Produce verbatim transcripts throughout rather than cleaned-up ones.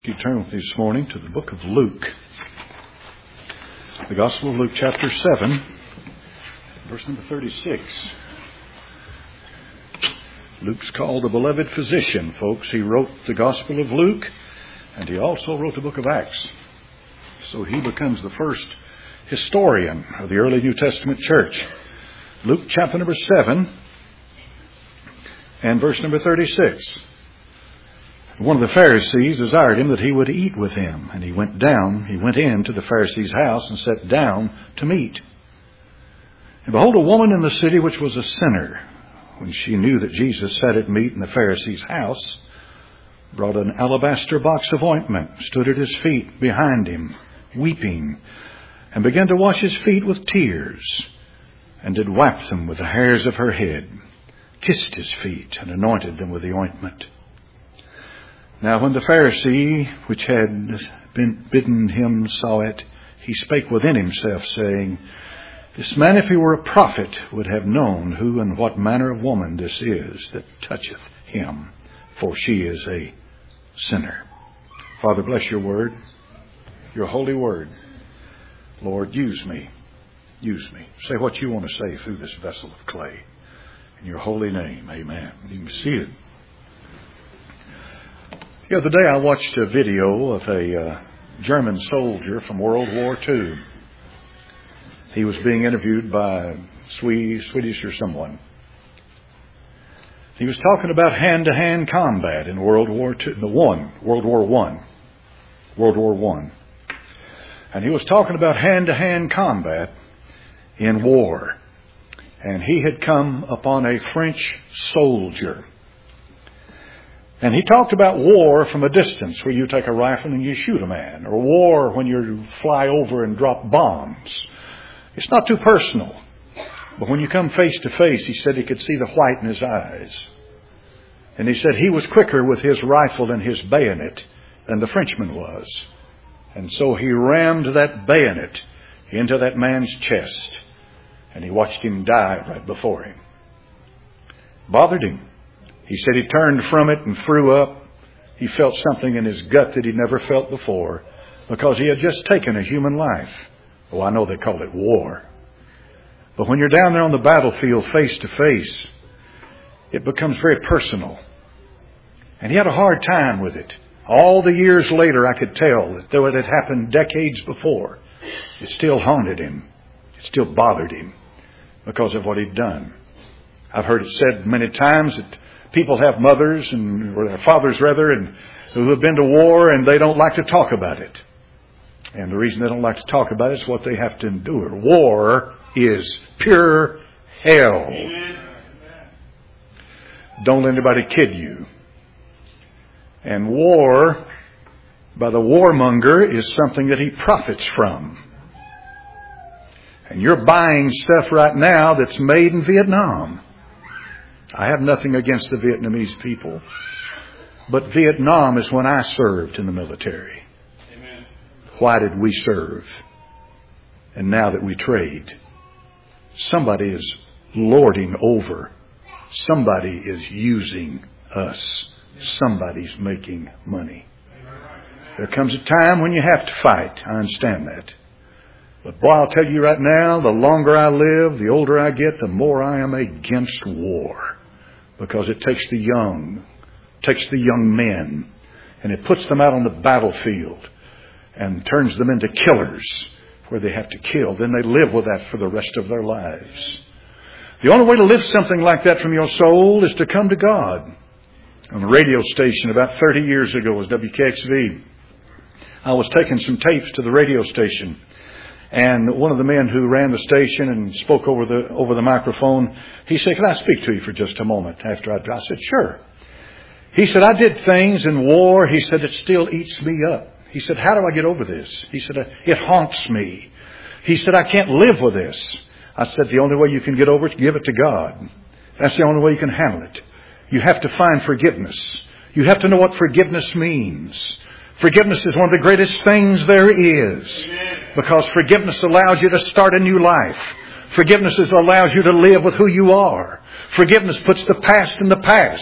You turn with me this morning to the book of Luke. The Gospel of Luke, chapter seven, verse number thirty-six. Luke's called the beloved physician, folks. He wrote the Gospel of Luke, and he also wrote the book of Acts. So he becomes the first historian of the early New Testament church. Luke, chapter number seven, and verse number thirty-six. One of the Pharisees desired him that he would eat with him. And he went down, he went into the Pharisee's house and sat down to meat. And behold, a woman in the city which was a sinner, when she knew that Jesus sat at meat in the Pharisee's house, brought an alabaster box of ointment, stood at his feet behind him, weeping, and began to wash his feet with tears, and did wipe them with the hairs of her head, kissed his feet, and anointed them with the ointment. Now when the Pharisee, which had been bidden him, saw it, he spake within himself, saying, This man, if he were a prophet, would have known who and what manner of woman this is that toucheth him, for she is a sinner. Father, bless your word, your holy word. Lord, use me. Use me. Say what you want to say through this vessel of clay. In your holy name, amen. You can be seated. The other day I watched a video of a uh, German soldier from World War Two. He was being interviewed by Swedish, Swedish or someone. He was talking about hand-to-hand combat in World War Two, the one, World War One, World War One, and he was talking about hand-to-hand combat in war. And he had come upon a French soldier. And he talked about war from a distance, where you take a rifle and you shoot a man, or war when you fly over and drop bombs. It's not too personal. But when you come face to face, he said he could see the white in his eyes. And he said he was quicker with his rifle and his bayonet than the Frenchman was. And so he rammed that bayonet into that man's chest. And he watched him die right before him. Bothered him. He said he turned from it and threw up. He felt something in his gut that he'd never felt before, because he had just taken a human life. Oh, I know they call it war. But when you're down there on the battlefield face to face, it becomes very personal. And he had a hard time with it. All the years later, I could tell that though it had happened decades before, it still haunted him. It still bothered him because of what he'd done. I've heard it said many times that people have mothers, and or their fathers rather, and who have been to war, and they don't like to talk about it. And the reason they don't like to talk about it is what they have to endure. War is pure hell. Amen. Don't let anybody kid you. And war, by the warmonger, is something that he profits from. And you're buying stuff right now that's made in Vietnam. I have nothing against the Vietnamese people. But Vietnam is when I served in the military. Amen. Why did we serve? And now that we trade, somebody is lording over. Somebody is using us. Somebody's making money. There comes a time when you have to fight. I understand that. But boy, I'll tell you right now, the longer I live, the older I get, the more I am against war. Because it takes the young, takes the young men, and it puts them out on the battlefield and turns them into killers where they have to kill. Then they live with that for the rest of their lives. The only way to lift something like that from your soul is to come to God. On a radio station about thirty years ago was W K X V. I was taking some tapes to the radio station. And one of the men who ran the station and spoke over the over the microphone, he said, "Can I speak to you for just a moment?" After I, I said, "Sure." He said, "I did things in war." He said, "It still eats me up." He said, "How do I get over this?" He said, "It haunts me." He said, "I can't live with this." I said, "The only way you can get over it is give it to God. That's the only way you can handle it. You have to find forgiveness. You have to know what forgiveness means. Forgiveness is one of the greatest things there is. Because forgiveness allows you to start a new life. Forgiveness allows you to live with who you are. Forgiveness puts the past in the past.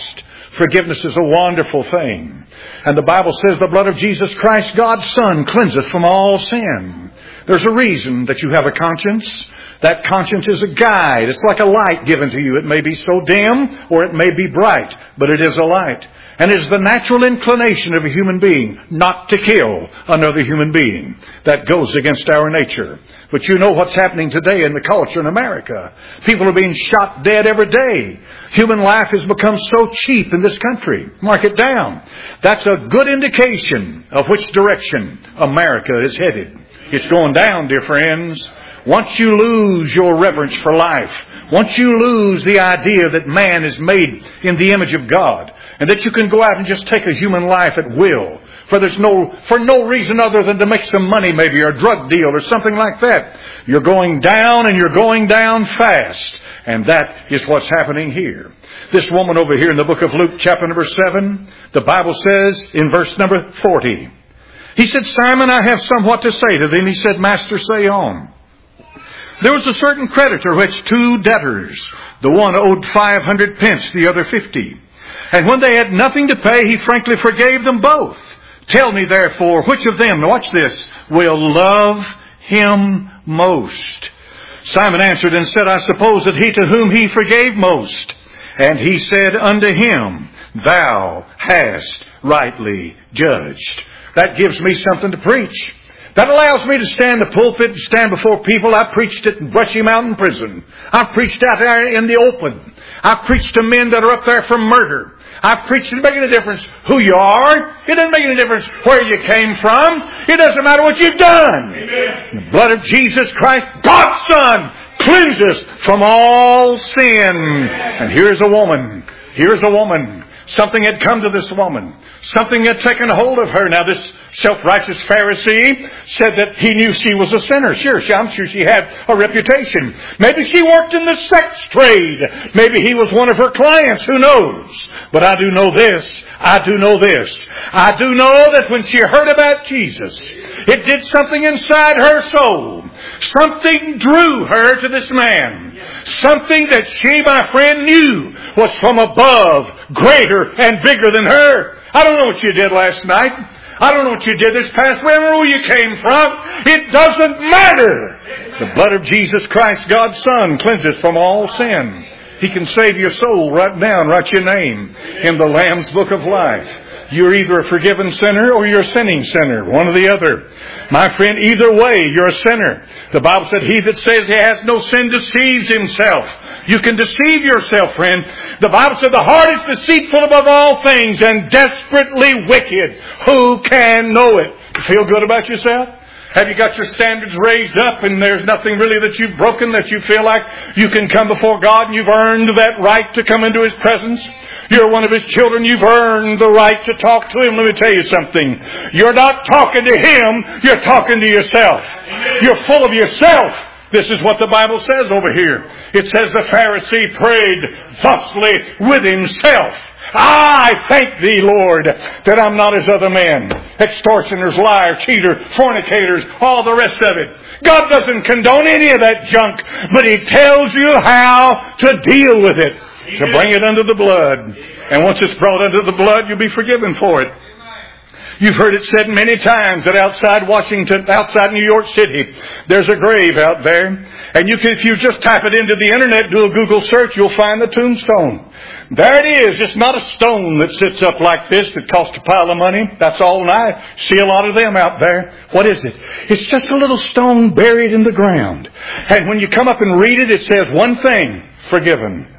Forgiveness is a wonderful thing. And the Bible says the blood of Jesus Christ, God's Son, cleanseth from all sin. There's a reason that you have a conscience. That conscience is a guide. It's like a light given to you. It may be so dim or it may be bright, but it is a light. And it is the natural inclination of a human being not to kill another human being. That goes against our nature. But you know what's happening today in the culture in America. People are being shot dead every day. Human life has become so cheap in this country. Mark it down. That's a good indication of which direction America is headed. It's going down, dear friends. Once you lose your reverence for life, once you lose the idea that man is made in the image of God, and that you can go out and just take a human life at will, for there's no, for no reason other than to make some money maybe, or a drug deal or something like that, you're going down and you're going down fast. And that is what's happening here. This woman over here in the book of Luke, chapter number seven, the Bible says in verse number forty, he said, Simon, I have somewhat to say to thee. And he said, Master, say on. There was a certain creditor which two debtors. The one owed five hundred pence, the other fifty. And when they had nothing to pay, he frankly forgave them both. Tell me therefore, which of them, watch this, will love him most? Simon answered and said, I suppose that he to whom he forgave most. And he said unto him, Thou hast rightly judged. That gives me something to preach. That allows me to stand in the pulpit and stand before people. I preached at Brushy Mountain Prison. I've preached out there in the open. I've preached to men that are up there for murder. I've preached. It doesn't make any difference who you are. It doesn't make any difference where you came from. It doesn't matter what you've done. Amen. The blood of Jesus Christ, God's Son, cleanses from all sin. Amen. And here's a woman. Here's a woman. Something had come to this woman. Something had taken hold of her. Now this self-righteous Pharisee said that he knew she was a sinner. Sure, I'm sure she had a reputation. Maybe she worked in the sex trade. Maybe he was one of her clients. Who knows? But I do know this. I do know this. I do know that when she heard about Jesus, it did something inside her soul. Something drew her to this man. Something that she, my friend, knew was from above, greater and bigger than her. I don't know what you did last night. I don't know what you did this past week. I don't know where you came from. It doesn't matter. The blood of Jesus Christ, God's Son, cleanses from all sin. He can save your soul right now and write your name in the Lamb's Book of Life. You're either a forgiven sinner or you're a sinning sinner. One or the other. My friend, either way, you're a sinner. The Bible said, he that says he has no sin deceives himself. You can deceive yourself, friend. The Bible said the heart is deceitful above all things and desperately wicked. Who can know it? You feel good about yourself? Have you got your standards raised up and there's nothing really that you've broken, that you feel like you can come before God and you've earned that right to come into His presence? You're one of His children. You've earned the right to talk to Him. Let me tell you something. You're not talking to Him. You're talking to yourself. You're full of yourself. This is what the Bible says over here. It says the Pharisee prayed thusly with himself. Ah, I thank Thee, Lord, that I'm not as other men. Extortioners, liars, cheaters, fornicators, all the rest of it. God doesn't condone any of that junk, but He tells you how to deal with it. To bring it under the blood. And once it's brought under the blood, you'll be forgiven for it. You've heard it said many times that outside Washington, outside New York City, there's a grave out there. And you can, if you just type it into the internet, do a Google search, you'll find the tombstone. There it is. It's not a stone that sits up like this that costs a pile of money. That's all. And I see a lot of them out there. What is it? It's just a little stone buried in the ground. And when you come up and read it, it says one thing: forgiven.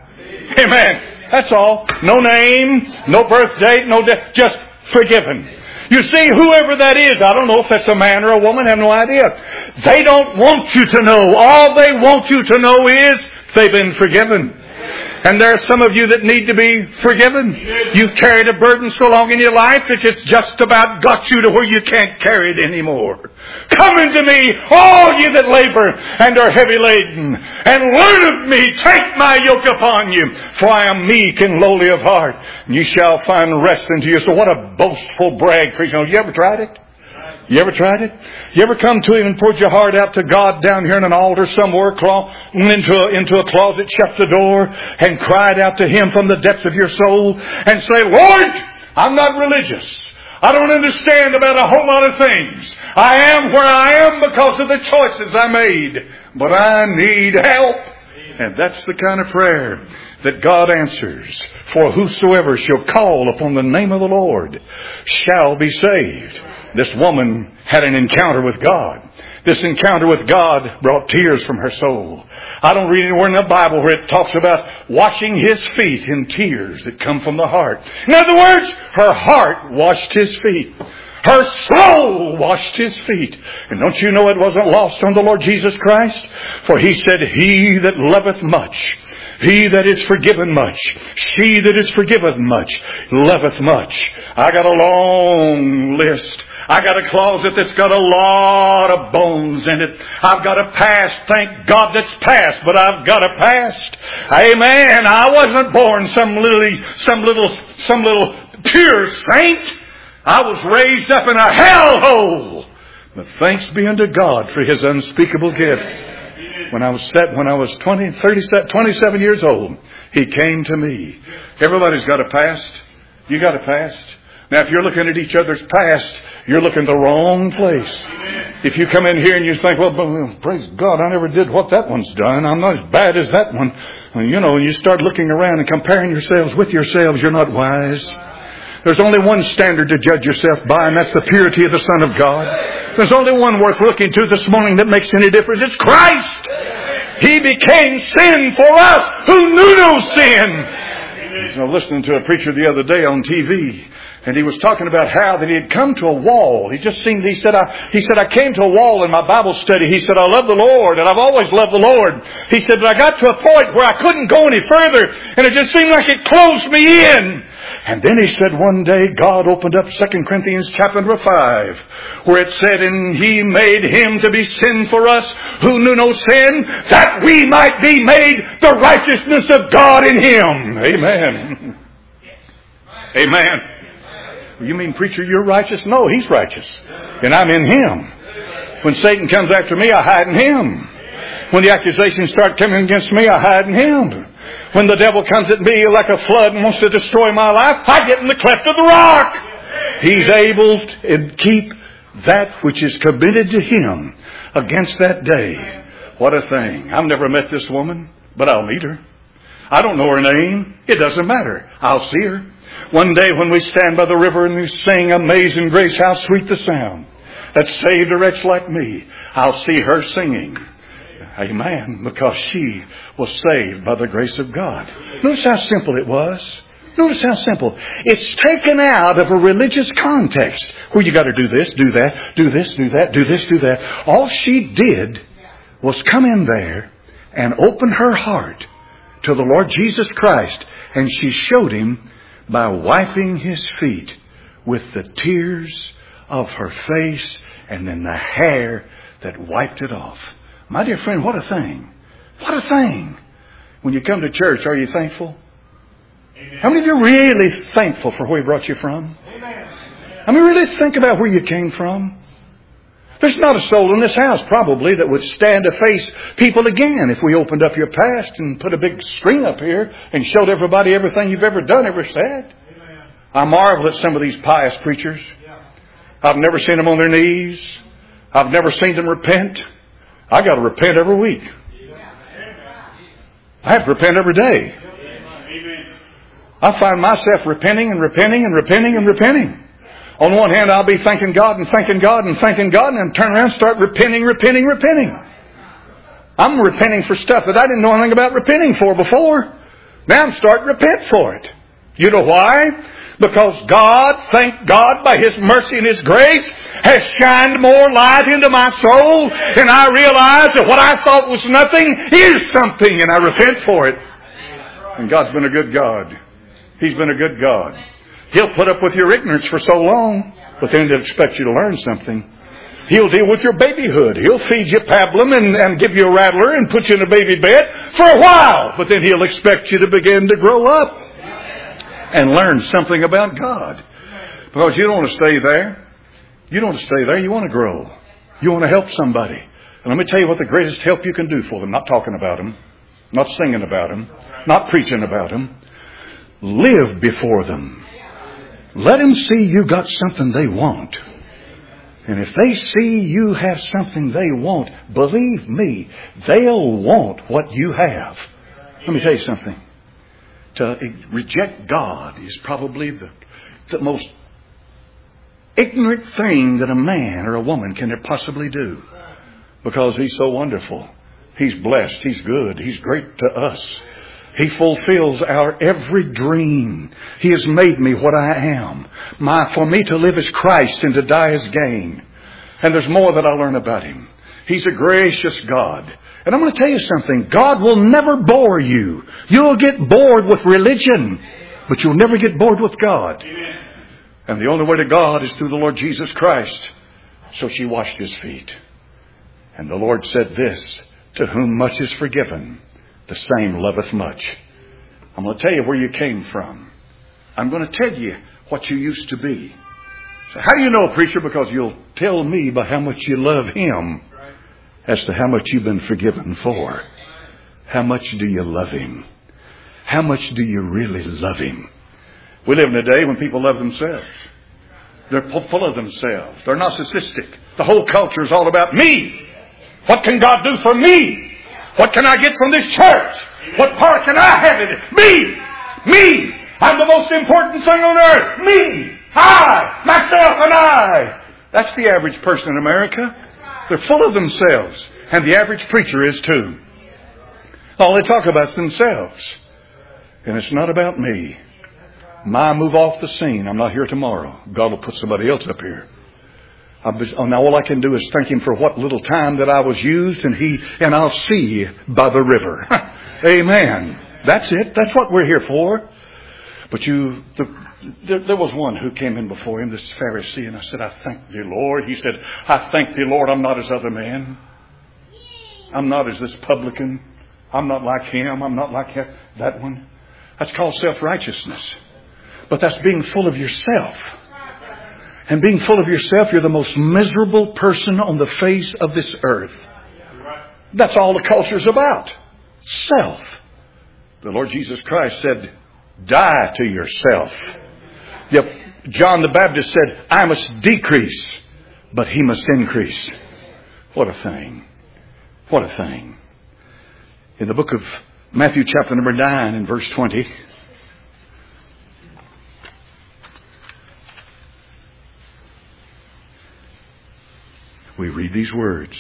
Amen. That's all. No name, no birth date, no death. Just forgiven. You see, whoever that is, I don't know if that's a man or a woman, I have no idea. They don't want you to know. All they want you to know is they've been forgiven. And there are some of you that need to be forgiven. You've carried a burden so long in your life that it's just about got you to where you can't carry it anymore. Come unto me, all you that labor and are heavy laden, and learn of me. Take my yoke upon you, for I am meek and lowly of heart, and you shall find rest unto you. So what a boastful brag preaching. Have you ever tried it? You ever tried it? You ever come to Him and poured your heart out to God down here in an altar somewhere, went into a, into a closet, shut the door, and cried out to Him from the depths of your soul and say, Lord, I'm not religious. I don't understand about a whole lot of things. I am where I am because of the choices I made. But I need help. And that's the kind of prayer that God answers. For whosoever shall call upon the name of the Lord shall be saved. This woman had an encounter with God. This encounter with God brought tears from her soul. I don't read anywhere in the Bible where it talks about washing His feet in tears that come from the heart. In other words, her heart washed His feet. Her soul washed His feet. And don't you know it wasn't lost on the Lord Jesus Christ? For He said, He that loveth much, he that is forgiven much, she that is forgiven much, loveth much. I got a long list. I got a closet that's got a lot of bones in it. I've got a past, thank God that's past, but I've got a past. Amen. I wasn't born some little, some little, some little pure saint. I was raised up in a hellhole. But thanks be unto God for His unspeakable gift. When I was set, when I was twenty, thirty-seven, twenty-seven years old, He came to me. Everybody's got a past. You got a past. Now, if you're looking at each other's past, you're looking the wrong place. If you come in here and you think, well, praise God, I never did what that one's done. I'm not as bad as that one. Well, you know, and you start looking around and comparing yourselves with yourselves, you're not wise. There's only one standard to judge yourself by, and that's the purity of the Son of God. There's only one worth looking to this morning that makes any difference. It's Christ. He became sin for us who knew no sin. I was listening to a preacher the other day on T V, and he was talking about how that he had come to a wall. He just seemed, he said, I, he said, I came to a wall in my Bible study. He said, I love the Lord, and I've always loved the Lord. He said, but I got to a point where I couldn't go any further, and it just seemed like it closed me in. And then he said one day God opened up Second Corinthians chapter five, where it said, and He made Him to be sin for us who knew no sin, that we might be made the righteousness of God in Him. Amen. Amen. You mean, preacher, you're righteous? No, He's righteous. And I'm in Him. When Satan comes after me, I hide in Him. When the accusations start coming against me, I hide in Him. When the devil comes at me like a flood and wants to destroy my life, I get in the cleft of the rock. He's able to keep that which is committed to Him against that day. What a thing. I've never met this woman, but I'll meet her. I don't know her name. It doesn't matter. I'll see her. One day when we stand by the river and we sing Amazing Grace, how sweet the sound that saved a wretch like me, I'll see her singing. Amen. Because she was saved by the grace of God. Notice how simple it was. Notice how simple. It's taken out of a religious context where you got to do this, do that, do this, do that, do this, do that. All she did was come in there and open her heart to the Lord Jesus Christ. And she showed Him by wiping His feet with the tears of her face and then the hair that wiped it off. My dear friend, what a thing. What a thing. When you come to church, are you thankful? Amen. How many of you are really thankful for where He brought you from? Amen. I mean, really think about where you came from. There's not a soul in this house probably that would stand to face people again if we opened up your past and put a big screen up here and showed everybody everything you've ever done, ever said. Amen. I marvel at some of these pious preachers. Yeah. I've never seen them on their knees. I've never seen them repent. I got to repent every week. I have to repent every day. I find myself repenting and repenting and repenting and repenting. On one hand, I'll be thanking God and thanking God and thanking God, and then turn around and start repenting, repenting, repenting. I'm repenting for stuff that I didn't know anything about repenting for before. Now I'm starting to repent for it. You know why? Because God, thank God, by His mercy and His grace, has shined more light into my soul, and I realize that what I thought was nothing is something, and I repent for it. And God's been a good God. He's been a good God. He'll put up with your ignorance for so long, but then He'll expect you to learn something. He'll deal with your babyhood. He'll feed you pablum and, and give you a rattler and put you in a baby bed for a while, but then He'll expect you to begin to grow up and learn something about God. Because you don't want to stay there. You don't want to stay there. You want to grow. You want to help somebody. And let me tell you what the greatest help you can do for them. Not talking about them. Not singing about them. Not preaching about them. Live before them. Let them see you got something they want. And if they see you have something they want, believe me, they'll want what you have. Let me tell you something. To reject God is probably the, the most ignorant thing that a man or a woman can possibly do. Because He's so wonderful. He's blessed. He's good. He's great to us. He fulfills our every dream. He has made me what I am. My, for me to live as Christ and to die as gain. And there's more that I learn about Him. He's a gracious God. And I'm going to tell you something. God will never bore you. You'll get bored with religion, but you'll never get bored with God. And the only way to God is through the Lord Jesus Christ. So she washed His feet. And the Lord said this, to whom much is forgiven, the same loveth much. I'm going to tell you where you came from. I'm going to tell you what you used to be. So how do you know, preacher? Because you'll tell me by how much you love Him as to how much you've been forgiven for. How much do you love Him? How much do you really love Him? We live in a day when people love themselves. They're full of themselves. They're narcissistic. The whole culture is all about me. What can God do for me? What can I get from this church? What part can I have in it? Me! Me! I'm the most important thing on earth! Me! I! Myself and I! That's the average person in America. They're full of themselves. And the average preacher is too. All they talk about is themselves. And it's not about me. My move off the scene. I'm not here tomorrow. God will put somebody else up here. Now all I can do is thank Him for what little time that I was used, and He and I'll see by the river. Amen. That's it. That's what we're here for. But you, the, there, there was one who came in before Him, this Pharisee, and I said, I thank Thee, Lord. He said, I thank Thee, Lord, I'm not as other men. I'm not as this publican. I'm not like him. I'm not like that one. That's called self-righteousness. But that's being full of yourself. And being full of yourself, you're the most miserable person on the face of this earth. That's all the culture's about. Self. The Lord Jesus Christ said, die to yourself. Yep. John the Baptist said, I must decrease, but He must increase. What a thing. What a thing. In the book of Matthew chapter number nine and verse twenty, we read these words.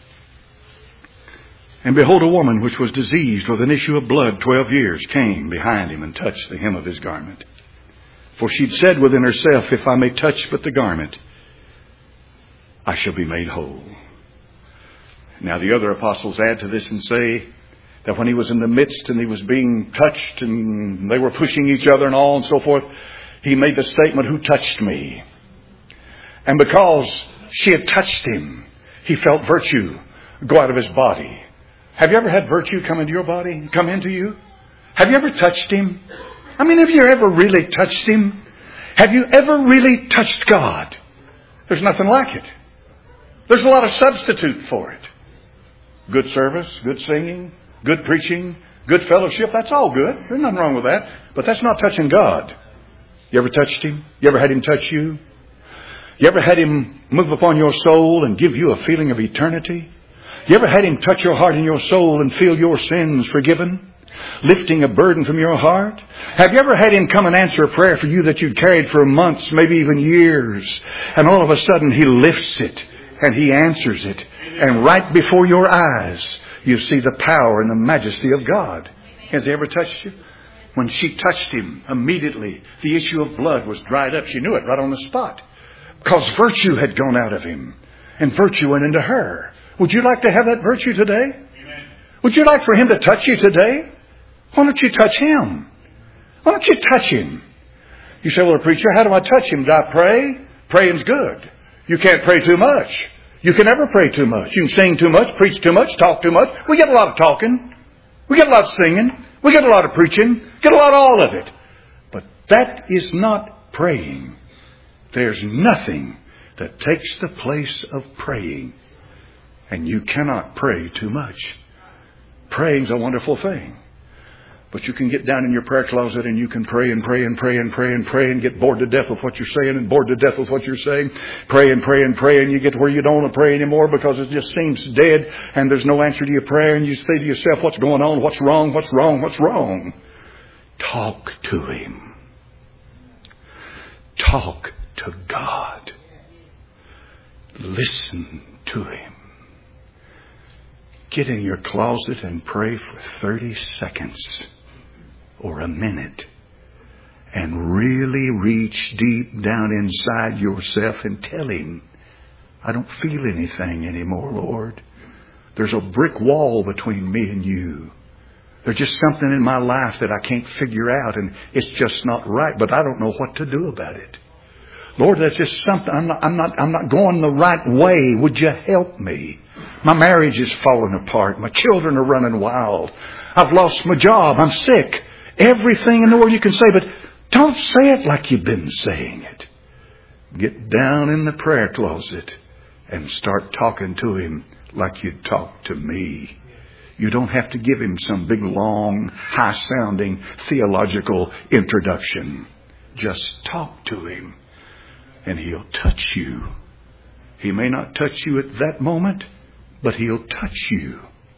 And behold, a woman which was diseased with an issue of blood twelve years came behind Him and touched the hem of His garment. For she'd said within herself, if I may touch but the garment, I shall be made whole. Now the other apostles add to this and say that when He was in the midst and He was being touched and they were pushing each other and all and so forth, He made the statement, who touched me? And because she had touched Him, He felt virtue go out of His body. Have you ever had virtue come into your body? Come into you? Have you ever touched Him? I mean, have you ever really touched Him? Have you ever really touched God? There's nothing like it. There's a lot of substitute for it. Good service, good singing, good preaching, good fellowship. That's all good. There's nothing wrong with that. But that's not touching God. You ever touched Him? You ever had Him touch you? You ever had Him move upon your soul and give you a feeling of eternity? You ever had Him touch your heart and your soul and feel your sins forgiven? Lifting a burden from your heart? Have you ever had Him come and answer a prayer for you that you'd carried for months, maybe even years? And all of a sudden He lifts it and He answers it. And right before your eyes, you see the power and the majesty of God. Has He ever touched you? When she touched Him, immediately the issue of blood was dried up. She knew it right on the spot. Because virtue had gone out of him. And virtue went into her. Would you like to have that virtue today? Amen. Would you like for Him to touch you today? Why don't you touch Him? Why don't you touch Him? You say, well, preacher, how do I touch Him? Do I pray? Praying's good. You can't pray too much. You can never pray too much. You can sing too much, preach too much, talk too much. We get a lot of talking. We get a lot of singing. We get a lot of preaching. Get a lot of all of it. But that is not praying. There's nothing that takes the place of praying. And you cannot pray too much. Praying's a wonderful thing. But you can get down in your prayer closet and you can pray and pray and pray and pray and pray and get bored to death with what you're saying and bored to death with what you're saying. Pray and pray and pray and you get where you don't want to pray anymore because it just seems dead and there's no answer to your prayer, and you say to yourself, what's going on? What's wrong? What's wrong? What's wrong? Talk to Him. Talk to God. Listen to Him. Get in your closet and pray for thirty seconds or a minute and really reach deep down inside yourself and tell Him, I don't feel anything anymore, Lord. There's a brick wall between me and you. There's just something in my life that I can't figure out, and it's just not right, but I don't know what to do about it. Lord, that's just something. I'm not, I'm not, I'm not going the right way. Would you help me? My marriage is falling apart. My children are running wild. I've lost my job. I'm sick. Everything in the world you can say, but don't say it like you've been saying it. Get down in the prayer closet and start talking to Him like you'd talk to me. You don't have to give Him some big, long, high-sounding theological introduction. Just talk to Him, and He'll touch you. He may not touch you at that moment, but He'll touch you.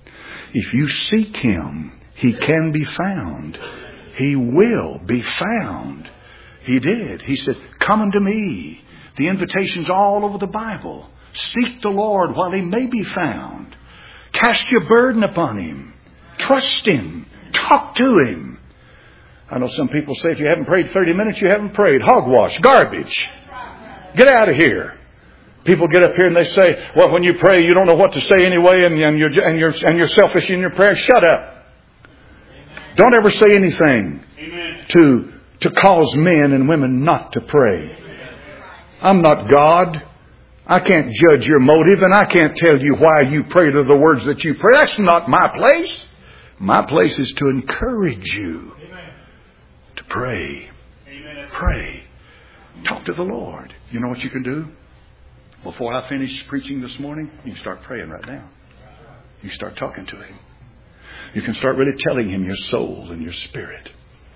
If you seek Him, He can be found. He will be found. He did. He said, come unto me. The invitation's all over the Bible. Seek the Lord while He may be found. Cast your burden upon Him. Trust Him. Talk to Him. I know some people say if you haven't prayed thirty minutes, you haven't prayed. Hogwash. Garbage. Get out of here. People get up here and they say, well, when you pray, you don't know what to say anyway, and, and, you're, and, you're, and you're selfish in your prayer. Shut up. Amen. Don't ever say anything to, to cause men and women not to pray. Amen. I'm not God. I can't judge your motive, and I can't tell you why you pray to the words that you pray. That's not my place. My place is to encourage you Amen. To pray. Amen. Pray. Talk to the Lord. You know what you can do? Before I finish preaching this morning, you can start praying right now. You start talking to Him. You can start really telling Him your soul and your spirit.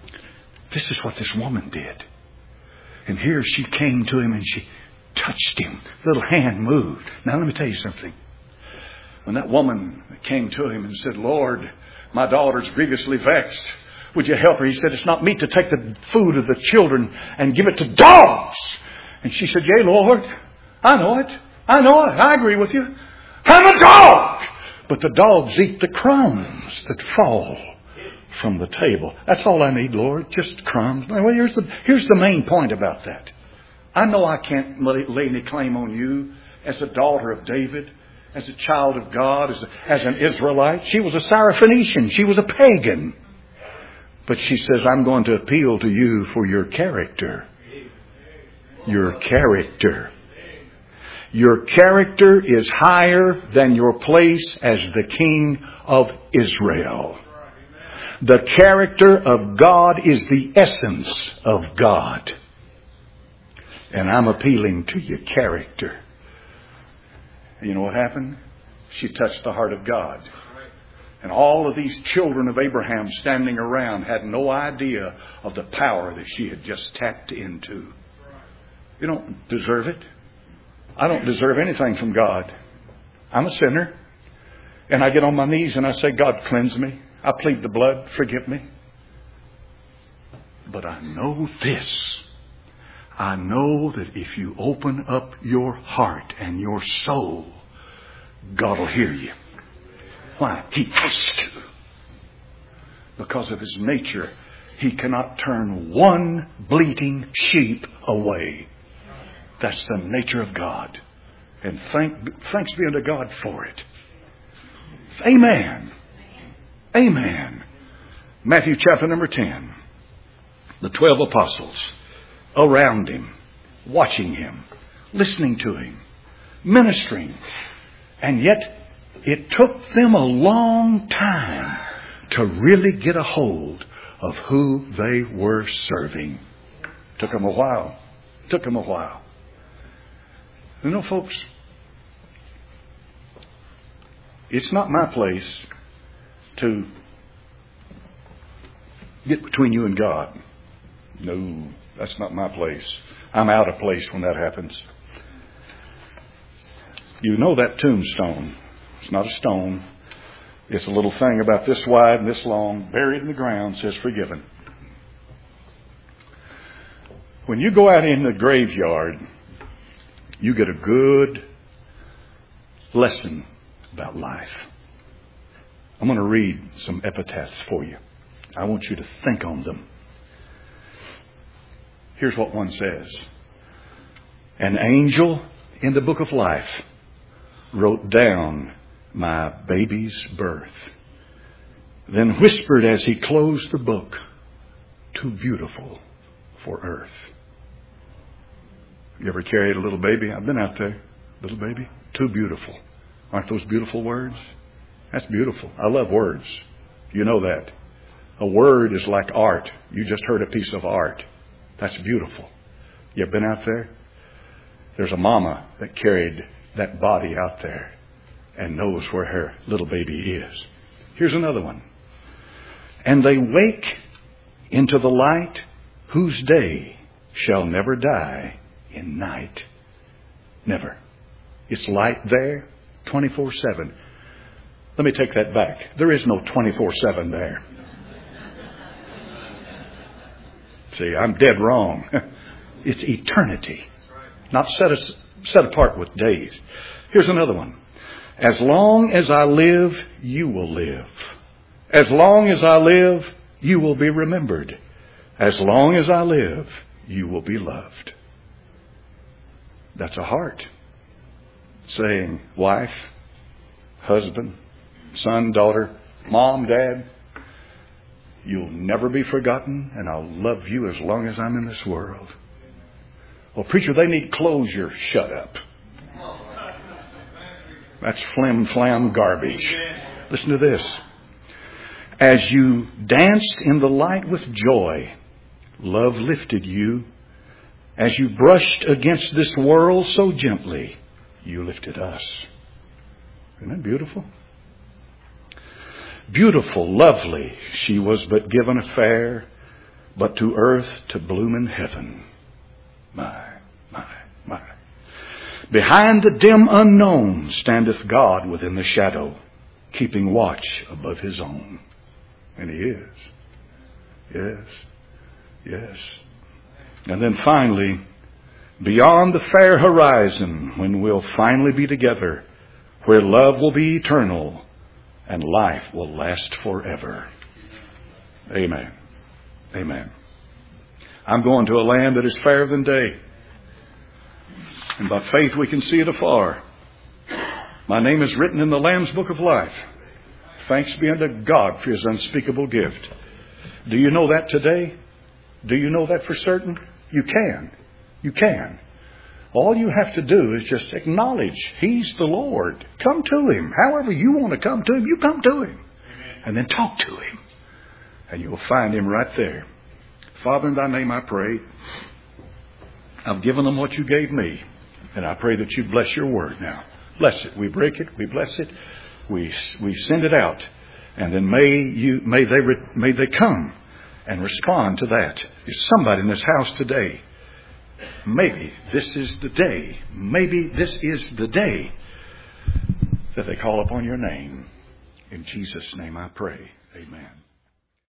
This is what this woman did. And here she came to Him and she touched Him. Little hand moved. Now let me tell you something. When that woman came to Him and said, Lord, my daughter's grievously vexed. Would you help her? He said, it's not meet to take the food of the children and give it to dogs. And she said, yea, Lord. I know it. I know it. I agree with you. I'm a dog. But the dogs eat the crumbs that fall from the table. That's all I need, Lord. Just crumbs. Well, here's the, here's the main point about that. I know I can't lay any claim on you as a daughter of David, as a child of God, as, a, as an Israelite. She was a Syrophoenician. She was a pagan. But she says, I'm going to appeal to you for your character. Your character. Your character is higher than your place as the King of Israel. The character of God is the essence of God. And I'm appealing to your character. You know what happened? She touched the heart of God. And all of these children of Abraham standing around had no idea of the power that she had just tapped into. You don't deserve it. I don't deserve anything from God. I'm a sinner. And I get on my knees and I say, God, cleanse me. I plead the blood. Forgive me. But I know this. I know that if you open up your heart and your soul, God will hear you. Why? He has to. Because of His nature, He cannot turn one bleating sheep away. That's the nature of God. And thank, thanks be unto God for it. Amen. Amen. Matthew chapter number ten. The twelve apostles around Him, watching Him, listening to Him, ministering. And yet it took them a long time to really get a hold of who they were serving. Took them a while. Took them a while. You know, folks, it's not my place to get between you and God. No, that's not my place. I'm out of place when that happens. You know that tombstone. It's not a stone. It's a little thing about this wide and this long, buried in the ground, says forgiven. When you go out in the graveyard, you get a good lesson about life. I'm going to read some epitaphs for you. I want you to think on them. Here's what one says. An angel in the book of life wrote down my baby's birth, then whispered as he closed the book, too beautiful for earth. You ever carried a little baby? I've been out there. Little baby. Too beautiful. Aren't those beautiful words? That's beautiful. I love words. You know that. A word is like art. You just heard a piece of art. That's beautiful. You ever been out there? There's a mama that carried that body out there and knows where her little baby is. Here's another one. And they wake into the light whose day shall never die in night. Never. It's light there twenty-four seven. Let me take that back. There is no twenty-four seven there. See, I'm dead wrong. It's eternity. Not set, as, set apart with days. Here's another one. As long as I live, you will live. As long as I live, you will be remembered. As long as I live, you will be loved. That's a heart saying, wife, husband, son, daughter, mom, dad, you'll never be forgotten, and I'll love you as long as I'm in this world. Well, preacher, they need closure. Shut up. That's flim flam garbage. Listen to this. As you danced in the light with joy, love lifted you. As you brushed against this world so gently, you lifted us. Isn't that beautiful? Beautiful, lovely, she was but given a fair, but to earth to bloom in heaven. My, my, my. Behind the dim unknown standeth God within the shadow, keeping watch above his own. And he is. Yes. Yes. And then finally, beyond the fair horizon, when we'll finally be together, where love will be eternal and life will last forever. Amen. Amen. I'm going to a land that is fairer than day. And by faith we can see it afar. My name is written in the Lamb's Book of Life. Thanks be unto God for his unspeakable gift. Do you know that today? Do you know that for certain? You can. You can. All you have to do is just acknowledge he's the Lord. Come to him. However you want to come to him, you come to him. Amen. And then talk to him. And you'll find him right there. Father, in thy name I pray. I've given them what you gave me. And I pray that you bless your word now. Bless it. We break it. We bless it. We we send it out. And then may you may they may they come and respond to that. There's somebody in this house today. Maybe this is the day. Maybe this is the day that they call upon your name. In Jesus' name I pray. Amen.